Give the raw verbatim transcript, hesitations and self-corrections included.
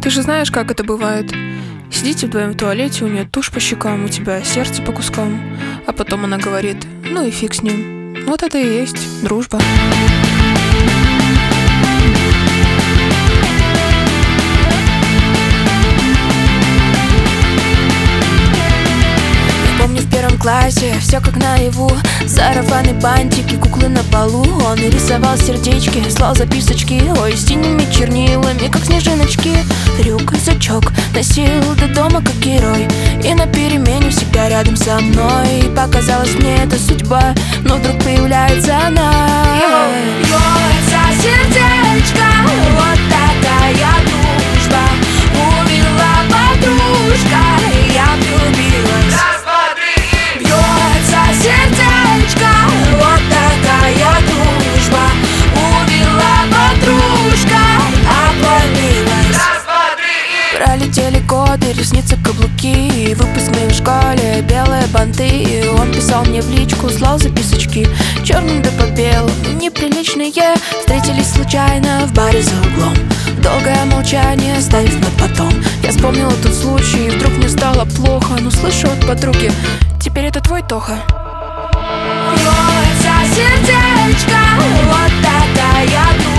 Ты же знаешь, как это бывает. Сидите вдвоем в туалете, у нее тушь по щекам, у тебя сердце по кускам. А потом она говорит: ну и фиг с ним. Вот это и есть дружба. В первом классе все как наяву. Сарафаны, бантики, куклы на полу. Он и рисовал сердечки, слал записочки. Ой, синими чернилами, как снежиночки. Рюкзачок носил до дома, как герой. И на перемене всегда рядом со мной. И показалось мне это судьба, но вдруг появляется она. Бьется сердечко, вот такая дружба. Увела подружка, я влюбилась. Сердечко, вот такая дружба. Увела подружка, отвалилась. Пролетели годы, ресницы, каблуки. Выпускные в школе, белые банты. Он писал мне в личку, слал записочки. Черным да по белому, неприличные. Встретились случайно в баре за углом. Долгое молчание, оставив на потом. Я вспомнила тот случай, и вдруг мне стало плохо. Но слышу от подруги: теперь это твой Тоха. Бьется сердечко, вот такая дружба.